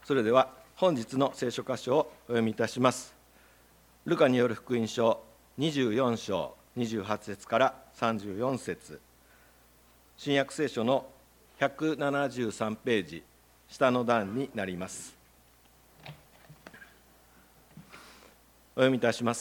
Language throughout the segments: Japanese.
それでは本日の聖書箇所をお読みいたします。ルカによる福音書24章28節から34節、新約聖書の173ページ下の段になります。お読みいたします。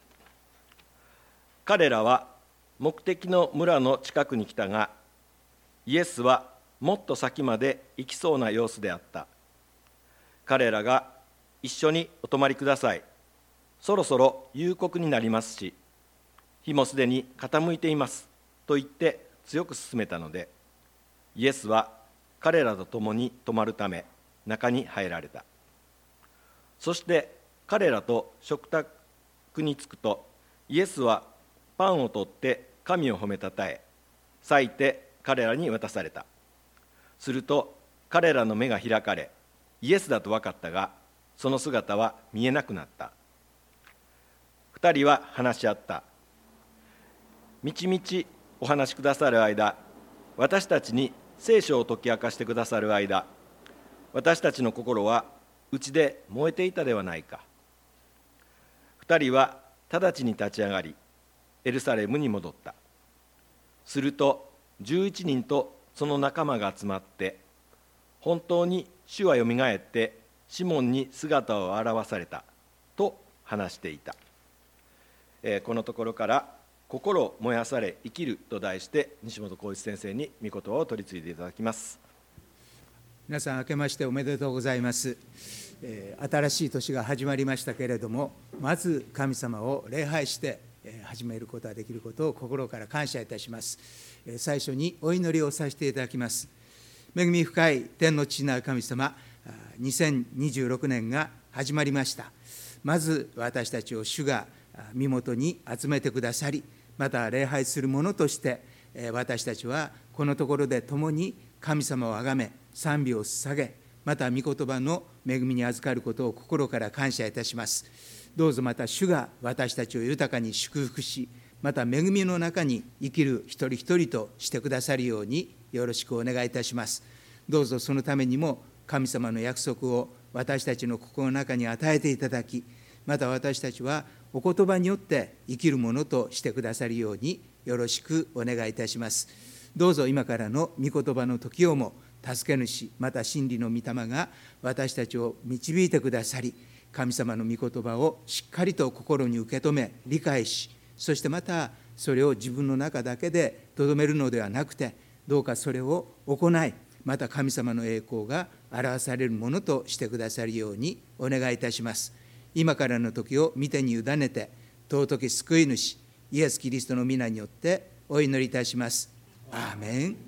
彼らは目的の村の近くに来たが、イエスはもっと先まで行きそうな様子であった。彼らが一緒にお泊まりください。そろそろ夕刻になりますし、日もすでに傾いていますと言って強く勧めたので、イエスは彼らと共に泊まるため中に入られた。そして彼らと食卓に着くと、イエスはパンを取って神を褒めたたえ、裂いて彼らに渡された。すると彼らの目が開かれ、イエスだと分かったが、その姿は見えなくなった。二人は話し合った。みちみちお話しくださる間、私たちに聖書を解き明かしてくださる間、私たちの心は内で燃えていたではないか。二人は直ちに立ち上がり、エルサレムに戻った。すると11人とその仲間が集まって、本当に主はよみがえってシモンに姿を現されたと話していた。このところから心燃やされ生きると題して西本浩一先生に御言葉を取り次いでいただきます。 皆さん明けましておめでとうございます。新しい年が始まりましたけれども、まず神様を礼拝して始めることができることを心から感謝いたします。最初にお祈りをさせていただきます。恵み深い天の父なる神様、2026年が始まりました。まず私たちを主が身元に集めてくださり、また礼拝する者として私たちはこのところで共に神様をあがめ賛美を捧げ、また御言葉の恵みに預かることを心から感謝いたします。どうぞまた主が私たちを豊かに祝福し、また恵みの中に生きる一人一人としてくださるようによろしくお願いいたします。どうぞそのためにも神様の約束を私たちの心の中に与えていただき、また私たちはお言葉によって生きるものとしてくださるようによろしくお願いいたします。どうぞ今からの御言葉の時をも助け主、また真理の御霊が私たちを導いてくださり、神様の御言葉をしっかりと心に受け止め理解し、そしてまたそれを自分の中だけでとどめるのではなくて、どうかそれを行い、また神様の栄光が表されるものとしてくださるようにお願いいたします。今からの時を御手に委ねて、尊き救い主イエス・キリストの皆によってお祈りいたします。アーメン。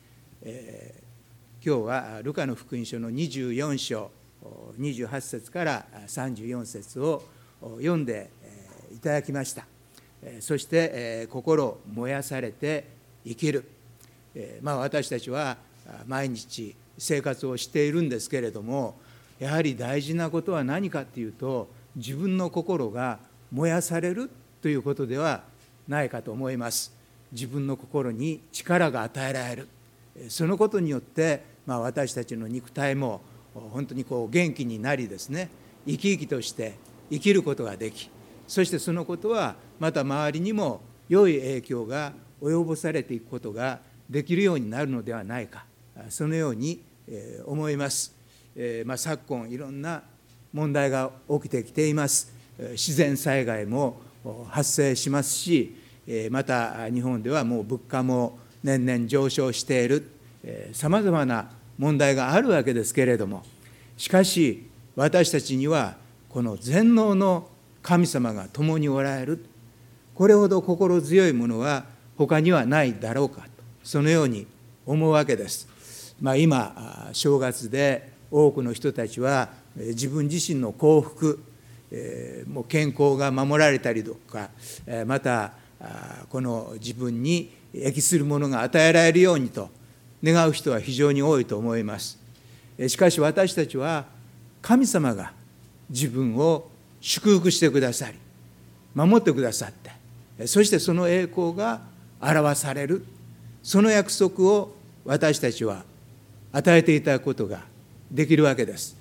今日はルカの福音書の24章28節から34節を読んでいただきました。そして心燃やされて生きる。私たちは毎日生活をしているんですけれども、やはり大事なことは何かというと、自分の心が燃やされるということではないかと思います。自分の心に力が与えられる。そのことによって、私たちの肉体も本当に元気になりですね、生き生きとして生きることができ、そしてそのことはまた周りにも良い影響が及ぼされていくことができるようになるのではないか、そのように思います。昨今いろんな問題が起きてきています。自然災害も発生しますし、また日本ではもう物価も年々上昇している、さまざまな問題があるわけですけれども、しかし私たちにはこの全能の神様が共におられる、これほど心強いものは他にはないだろうかと、そのように思うわけです。今正月で多くの人たちは自分自身の幸福、もう健康が守られたりとか、またこの自分に益するものが与えられるようにと願う人は非常に多いと思います。しかし私たちは神様が自分を祝福してくださり守ってくださって、そしてその栄光が表される、その約束を私たちは与えていただくことができるわけです。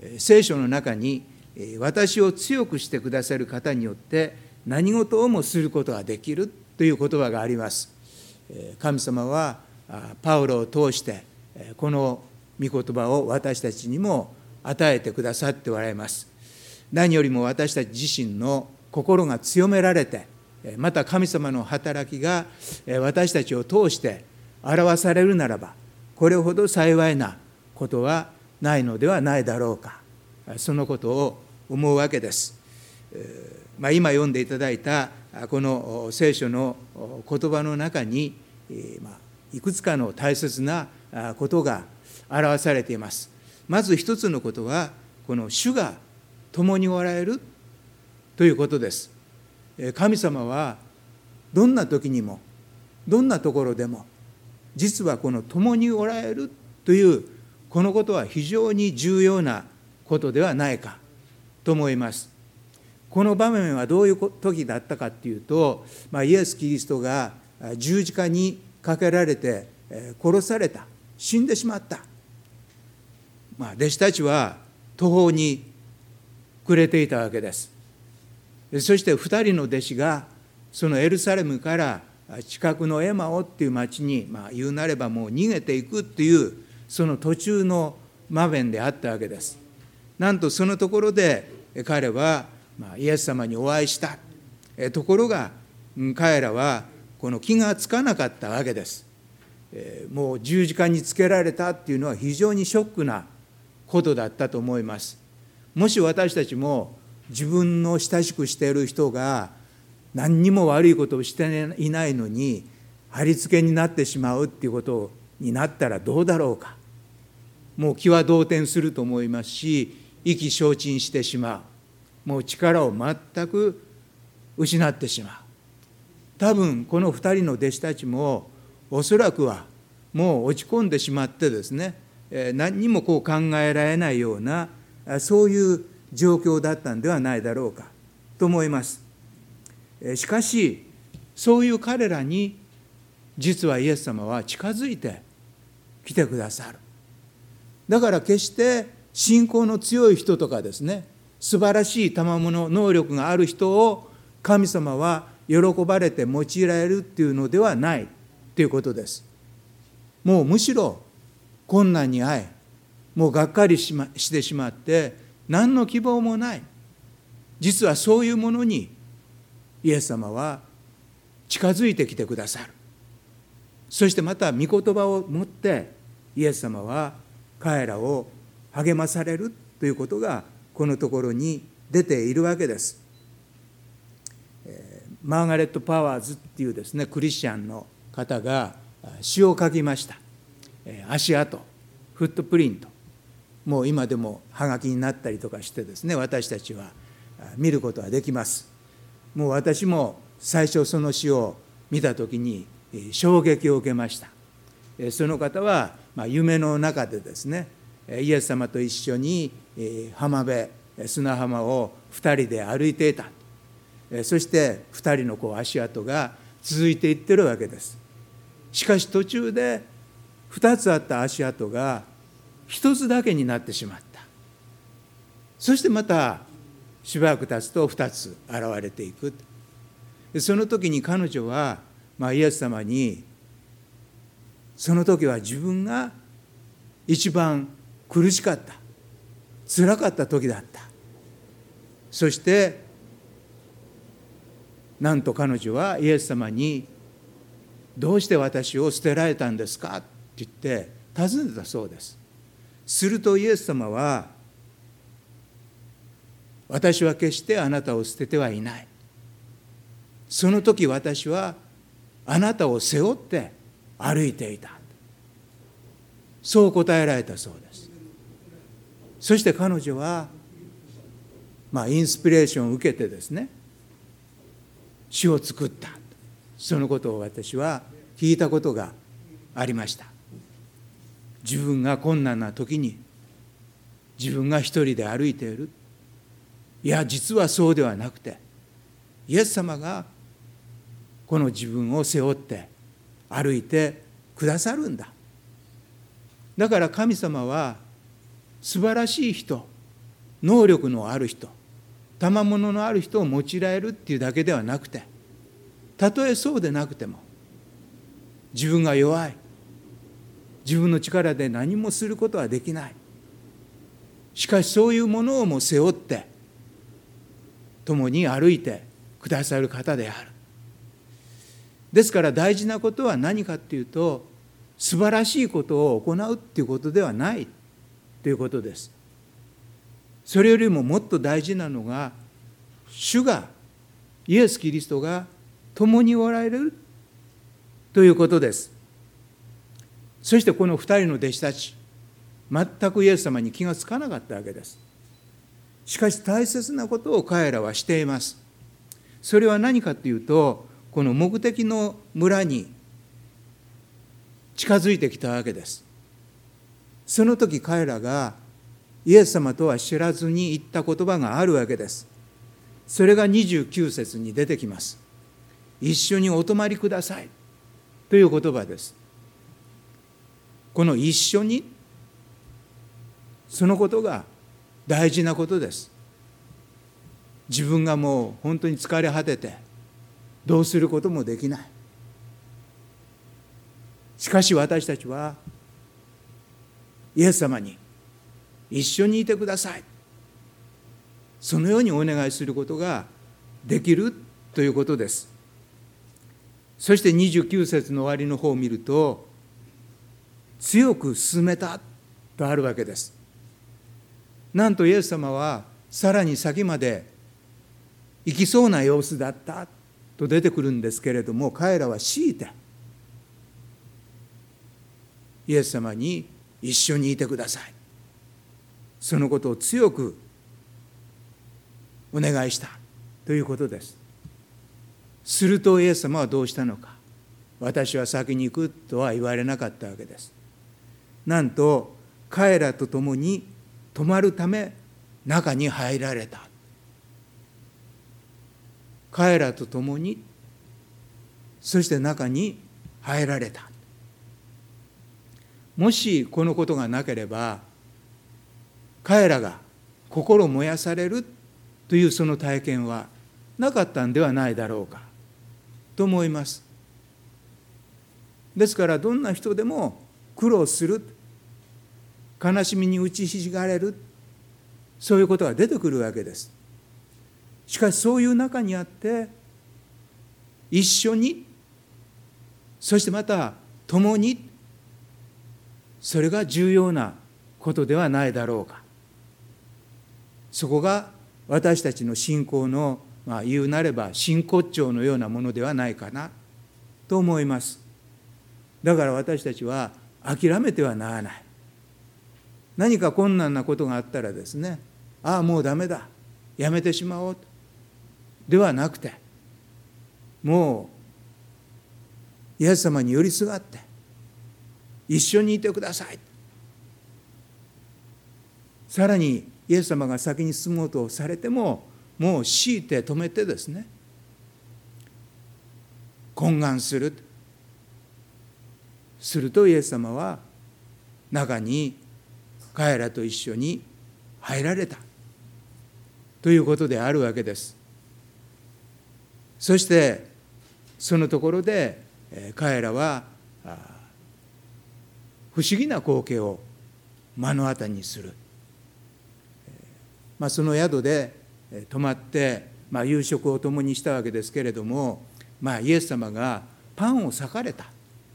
聖書の中に私を強くしてくださる方によって何事をもすることができるという言葉があります。神様はパウロを通してこの御言葉を私たちにも与えてくださっておられます。何よりも私たち自身の心が強められて、また神様の働きが私たちを通して表されるならば、これほど幸いなことはないのではないだろうか、そのことを思うわけです。今読んでいただいたこの聖書の言葉の中にいくつかの大切なことが表されています。まず一つのことは、この主が共におられるということです。神様はどんな時にもどんなところでも実はこの共におられるというこのことは非常に重要なことではないかと思います。この場面はどういう時だったかというと、イエス・キリストが十字架にかけられて殺された、死んでしまった。弟子たちは途方に暮れていたわけです。そして2人の弟子がそのエルサレムから近くのエマオっていう町に、言うなればもう逃げていくっていうその途中の場面であったわけです。なんとそのところで彼はイエス様にお会いした。ところが彼らはこの気がつかなかったわけです。もう十字架につけられたっていうのは非常にショックなことだったと思います。もし私たちも自分の親しくしている人が何にも悪いことをしていないのに貼り付けになってしまうっていうことになったらどうだろうか。もう気は動転すると思いますし、意気消沈してしまう。もう力を全く失ってしまう。多分この2人の弟子たちもおそらくはもう落ち込んでしまってですね、何にも考えられないようなそういう状況だったんではないだろうかと思います。しかしそういう彼らに実はイエス様は近づいてきてくださる。だから決して信仰の強い人とかですね、素晴らしい賜物能力がある人を神様は喜ばれて用いられるっていうのではないということです。もうむしろ困難に遭い、もうがっかりしてしまって何の希望もない、実はそういうものにイエス様は近づいてきてくださる。そしてまた御言葉を持ってイエス様は彼らを励まされるということがこのところに出ているわけです。マーガレット・パワーズっていうですねクリスチャンの方が詩を書きました。足跡、フットプリント、もう今でもはがきになったりとかしてですね、私たちは見ることができます。もう私も最初その詩を見たときに衝撃を受けました。その方は夢の中でですね、イエス様と一緒に浜辺、砂浜を2人で歩いていた。そして2人の足跡が続いていってるわけです。しかし途中で2つあった足跡が1つだけになってしまった。そしてまたしばらく経つと2つ現れていく。その時に彼女はイエス様に、その時は自分が一番苦しかった、辛かった時だった。そしてなんと彼女はイエス様に、どうして私を捨てられたんですかって言って尋ねたそうです。するとイエス様は、私は決してあなたを捨ててはいない。その時私はあなたを背負って歩いていた。そう答えられたそうです。そして彼女は、インスピレーションを受けてですね、詩を作った。そのことを私は聞いたことがありました。自分が困難な時に自分が一人で歩いている。いや、実はそうではなくて、イエス様がこの自分を背負って歩いてくださるんだ。だから神様は素晴らしい人、 能力のある人、賜物のある人を用いられるっていうだけではなくて、たとえそうでなくても、自分が弱い、自分の力で何もすることはできない。しかしそういうものをも背負って共に歩いてくださる方である。ですから大事なことは何かっていうと、素晴らしいことを行うっていうことではないということです。それよりももっと大事なのが、主が、イエス・キリストが共におられるということです。そしてこの二人の弟子たち、全くイエス様に気がつかなかったわけです。しかし大切なことを彼らはしています。それは何かというと、この目的の村に近づいてきたわけです。その時彼らがイエス様とは知らずに言った言葉があるわけです。それが29節に出てきます。一緒にお泊まりくださいという言葉です。この一緒に、そのことが大事なことです。自分がもう本当に疲れ果ててどうすることもできない。しかし私たちはイエス様に一緒にいてください、そのようにお願いすることができるということです。そして29節の終わりの方を見ると、強く進めたとあるわけです。なんとイエス様はさらに先まで行きそうな様子だったと出てくるんですけれども、彼らは強いてイエス様に一緒にいてください、そのことを強くお願いしたということです。するとイエス様はどうしたのか。私は先に行くとは言われなかったわけです。なんと彼らと共に泊まるため中に入られた。彼らと共に、そして中に入られた。もしこのことがなければ、彼らが心燃やされるというその体験はなかったんではないだろうかと思います。ですからどんな人でも苦労する、悲しみに打ちひしがれる、そういうことが出てくるわけです。しかしそういう中にあって一緒に、そしてまた共に、それが重要なことではないだろうか。そこが私たちの信仰の、言うなれば真骨頂のようなものではないかなと思います。だから私たちは諦めてはならない。何か困難なことがあったらですね、もうダメだ、やめてしまおうではなくて、もうイエス様に寄りすがって一緒にいてください。さらにイエス様が先に進もうとされても、もう強いて止めてですね、懇願するとイエス様は中に彼らと一緒に入られたということであるわけです。そしてそのところで彼らは不思議な光景を目の当たりにする。その宿で泊まって、夕食を共にしたわけですけれども、イエス様がパンを裂かれた。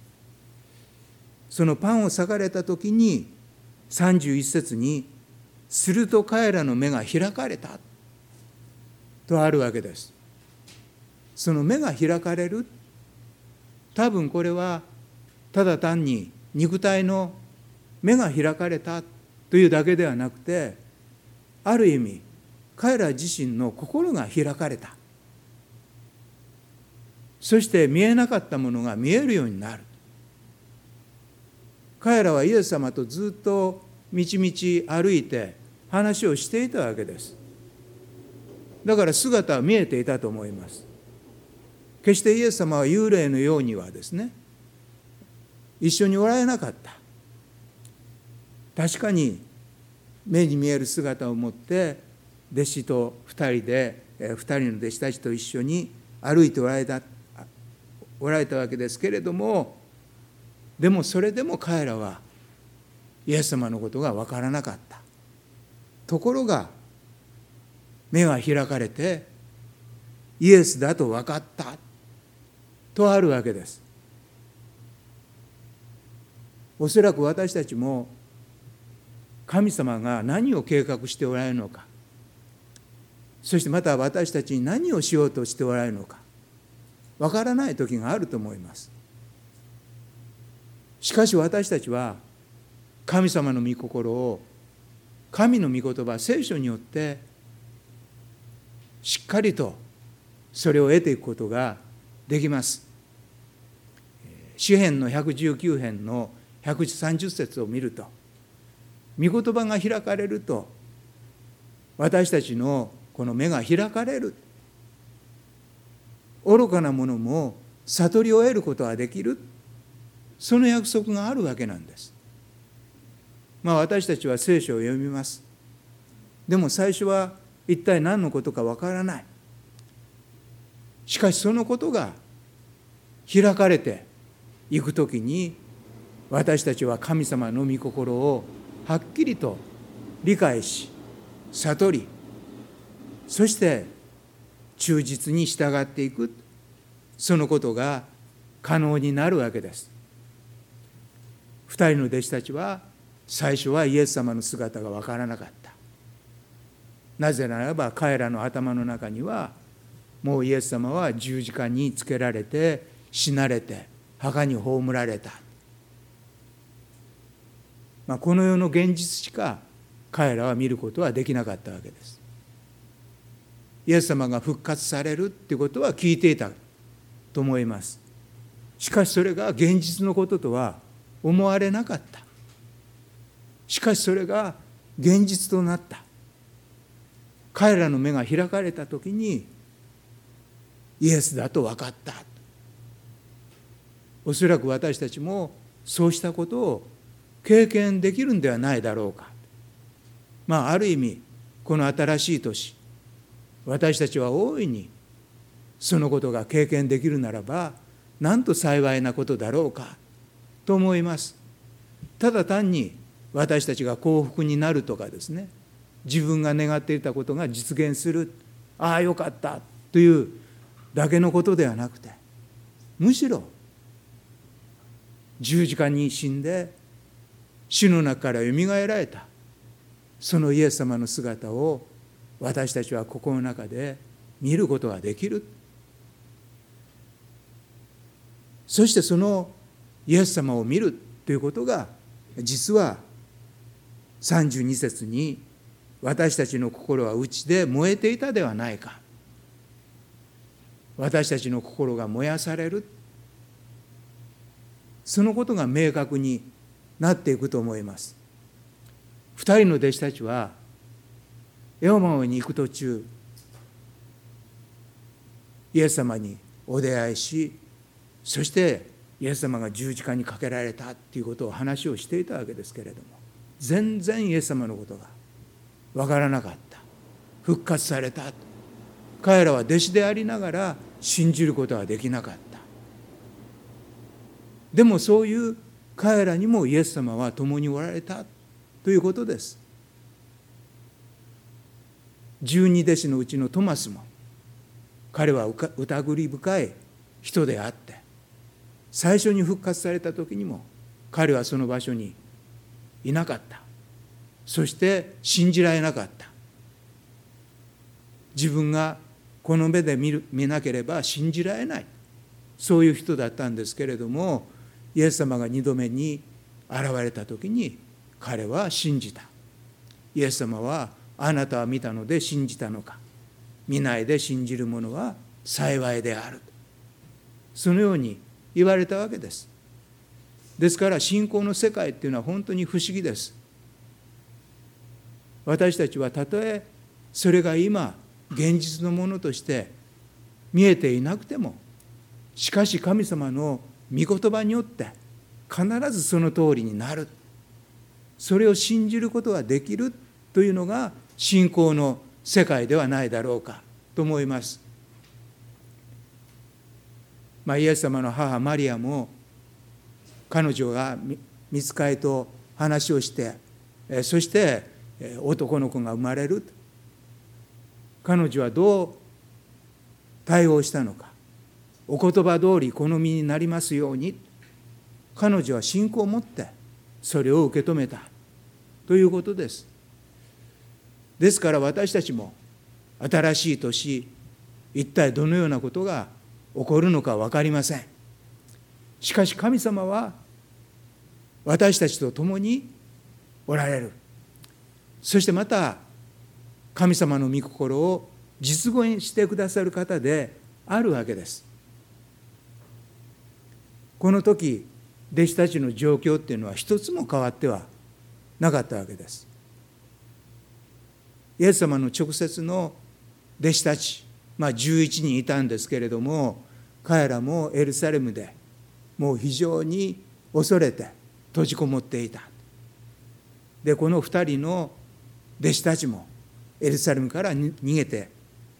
そのパンを裂かれた時に31節に、すると彼らの目が開かれたとあるわけです。その目が開かれる、多分これはただ単に肉体の目が開かれたというだけではなくて、ある意味彼ら自身の心が開かれた。そして見えなかったものが見えるようになる。彼らはイエス様とずっと道々歩いて話をしていたわけです。だから姿は見えていたと思います。決してイエス様は幽霊のようにはですね、一緒におられなかった。確かに目に見える姿を持って弟子と2人で2人の弟子たちと一緒に歩いておられたわけですけれども、でもそれでも彼らはイエス様のことが分からなかった。ところが目が開かれてイエスだと分かったとあるわけです。おそらく私たちも神様が何を計画しておられるのか、そしてまた私たちに何をしようとしておられるのか分からない時があると思います。しかし私たちは神様の御心を、神の御言葉、聖書によってしっかりとそれを得ていくことができます。詩編の119編の130節を見ると、御言葉が開かれると私たちのこの目が開かれる、愚かなものも悟りを得ることができる、その約束があるわけなんです。私たちは聖書を読みます。でも最初は一体何のことかわからない。しかしそのことが開かれていくときに、私たちは神様の御心をはっきりと理解し、悟り、そして忠実に従っていく、そのことが可能になるわけです。2人の弟子たちは最初はイエス様の姿が分からなかった。なぜならば彼らの頭の中には、もうイエス様は十字架につけられて死なれて墓に葬られた、この世の現実しか彼らは見ることはできなかったわけです。イエス様が復活されるっていうことは聞いていたと思います。しかしそれが現実のこととは思われなかった。しかしそれが現実となった。彼らの目が開かれたときにイエスだと分かった。おそらく私たちもそうしたことを経験できるんではないだろうか。ある意味この新しい年、私たちは大いにそのことが経験できるならばなんと幸いなことだろうかと思います。ただ単に私たちが幸福になるとかですね、自分が願っていたことが実現する、ああよかったというだけのことではなくて、むしろ十字架に死んで死の中からよみがえられたそのイエス様の姿を私たちは心の中で見ることができる。そしてそのイエス様を見るということが、実は32節に私たちの心は内で燃えていたではないか、私たちの心が燃やされる、そのことが明確になっていくと思います。2人の弟子たちはエマオに行く途中、イエス様にお出会いし、そしてイエス様が十字架にかけられたということを話をしていたわけですけれども、全然イエス様のことが分からなかった。復活された、彼らは弟子でありながら信じることはできなかった。でもそういう彼らにもイエス様は共におられたということです。12弟子のうちのトマスも、彼は疑り深い人であって、最初に復活された時にも彼はその場所にいなかった。そして信じられなかった。自分がこの目で見なければ信じられない、そういう人だったんですけれども、イエス様が2度目に現れた時に彼は信じた。イエス様は、あなたは見たので信じたのか、見ないで信じる者は幸いである、そのように言われたわけです。ですから信仰の世界っていうのは本当に不思議です。私たちはたとえそれが今現実のものとして見えていなくても、しかし神様の御言葉によって必ずその通りになる、それを信じることができるというのが信仰の世界ではないだろうかと思います。イエス様の母マリアも、彼女が御使いと話をして、そして男の子が生まれる。彼女はどう対応したのか。お言葉通りこの身になりますように。彼女は信仰を持ってそれを受け止めたということです。ですから私たちも新しい年、一体どのようなことが起こるのか分かりません。しかし神様は私たちと共におられる。そしてまた神様の御心を実現してくださる方であるわけです。この時弟子たちの状況っていうのは一つも変わってはなかったわけです。イエス様の直接の弟子たち、11人いたんですけれども、彼らもエルサレムでもう非常に恐れて閉じこもっていた。でこの2人の弟子たちもエルサレムから逃げて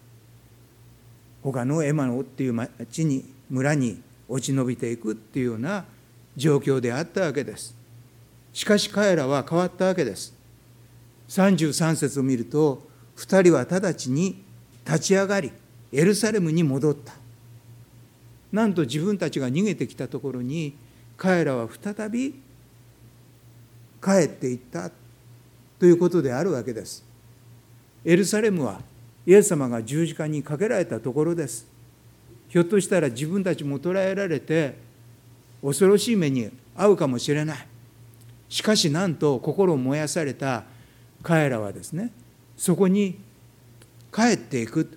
他のエマノっていう村に落ち延びていくっていうような状況であったわけです。しかし彼らは変わったわけです。33節を見ると、2人は直ちに立ち上がりエルサレムに戻った。なんと自分たちが逃げてきたところに彼らは再び帰っていったということであるわけです。エルサレムはイエス様が十字架にかけられたところです。ひょっとしたら自分たちも捕らえられて恐ろしい目に遭うかもしれない。しかしなんと心を燃やされた彼らはですね、そこに帰っていく。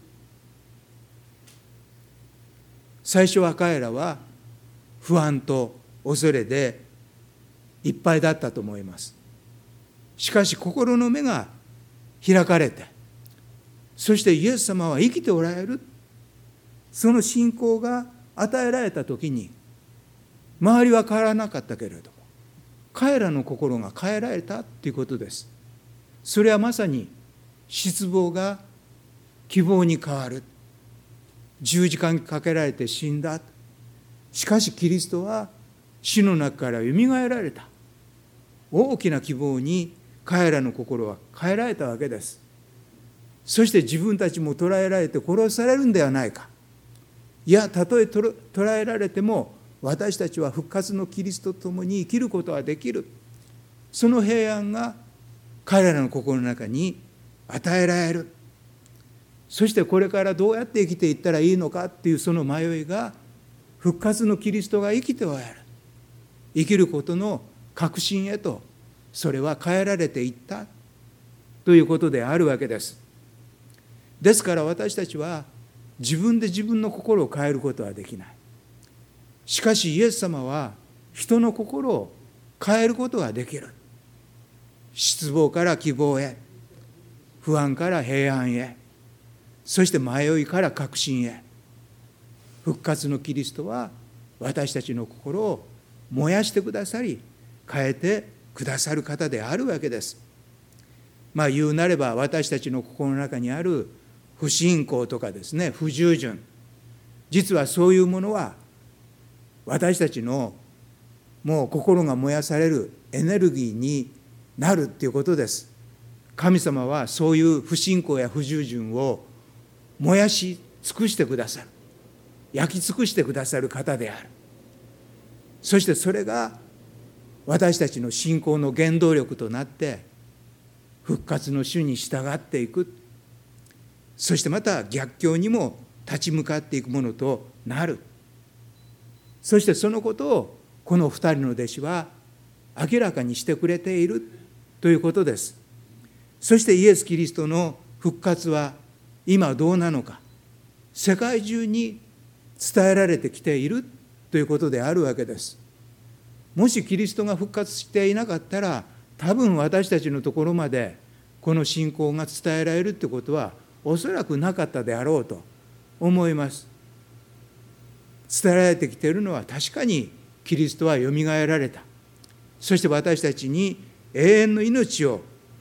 最初は彼らは不安と恐れでいっぱいだったと思います。しかし心の目が開かれて、そしてイエス様は生きておられる、その信仰が与えられたときに、周りは変わらなかったけれども彼らの心が変えられたということです。それはまさに失望が希望に変わる。十字架にかけられて死んだ。しかしキリストは死の中からよみがえられた。大きな希望に彼らの心は変えられたわけです。そして自分たちも捕らえられて殺されるんではないか。いや、たとえ捕らえられても私たちは復活のキリストと共に生きることはできる。その平安が彼らの心の中に与えられる。そしてこれからどうやって生きていったらいいのかっていうその迷いが、復活のキリストが生きておられる、生きることの確信へとそれは変えられていったということであるわけです。ですから私たちは自分で自分の心を変えることはできない。しかしイエス様は人の心を変えることができる。失望から希望へ、不安から平安へ、そして迷いから確信へ。復活のキリストは私たちの心を燃やしてくださり、変えてくださる方であるわけです。言うなれば私たちの心の中にある不信仰とかですね、不従順、実はそういうものは私たちのもう心が燃やされるエネルギーになるっていうことです。神様はそういう不信仰や不従順を燃やし尽くしてくださる、焼き尽くしてくださる方である。そしてそれが私たちの信仰の原動力となって復活の主に従っていく、そしてまた逆境にも立ち向かっていくものとなる。そしてそのことをこの2人の弟子は明らかにしてくれているということです。そしてイエス・キリストの復活は今どうなのか、世界中に伝えられてきているということであるわけです。もしキリストが復活していなかったら、多分私たちのところまでこの信仰が伝えられるということはおそらくなかったであろうと思います。伝えられてきているのは確かにキリストはよみがえられた。そして私たちに永遠の命を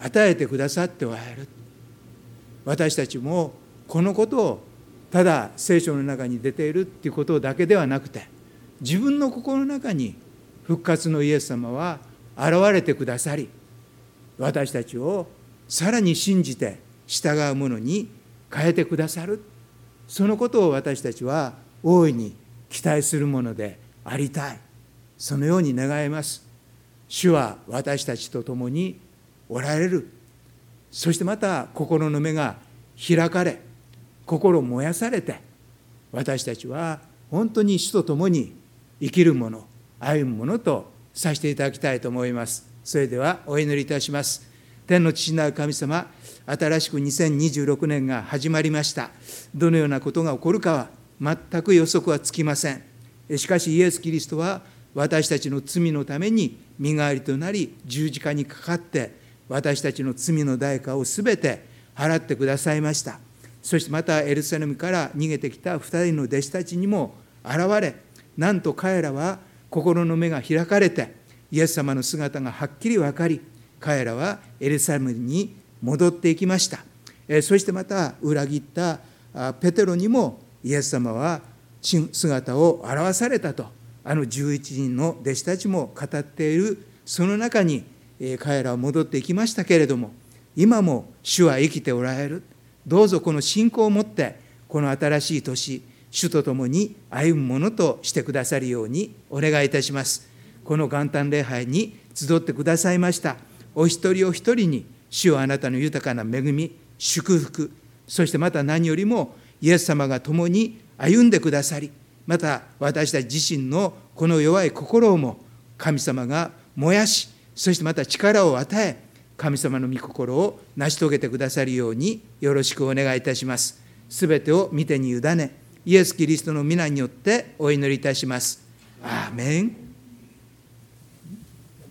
与えてくださっておられる。私たちもこのことをただ聖書の中に出ているっていうことだけではなくて、自分の心の中に復活のイエス様は現れてくださり、私たちをさらに信じて従うものに変えてくださる。そのことを私たちは大いに期待するものでありたい。そのように願います。主は私たちと共におられる。そしてまた心の目が開かれ、心燃やされて、私たちは本当に主と共に生きるもの、歩むものとさせていただきたいと思います。それではお祈りいたします。天の父なる神様、新しく2026年が始まりました。どのようなことが起こるかは全く予測はつきません。しかしイエス・キリストは私たちの罪のために身代わりとなり、十字架にかかって私たちの罪の代価をすべて払ってくださいました。そしてまたエルサレムから逃げてきた2人の弟子たちにも現れ、なんと彼らは心の目が開かれて、イエス様の姿がはっきり分かり、彼らはエルサレムに戻っていきました。そしてまた裏切ったペテロにもイエス様は姿を現されたと、11人の弟子たちも語っているその中に彼らは戻っていきましたけれども、今も主は生きておられる。どうぞこの信仰を持ってこの新しい年、主と共に歩むものとしてくださるようにお願いいたします。この元旦礼拝に集ってくださいましたお一人お一人に、主はあなたの豊かな恵み、祝福、そしてまた何よりもイエス様が共に歩んでくださり、また私たち自身のこの弱い心をも神様が燃やし、そしてまた力を与え、神様の御心を成し遂げてくださるようによろしくお願いいたします。すべてを御手に委ね、イエス・キリストの皆によってお祈りいたします。アーメン。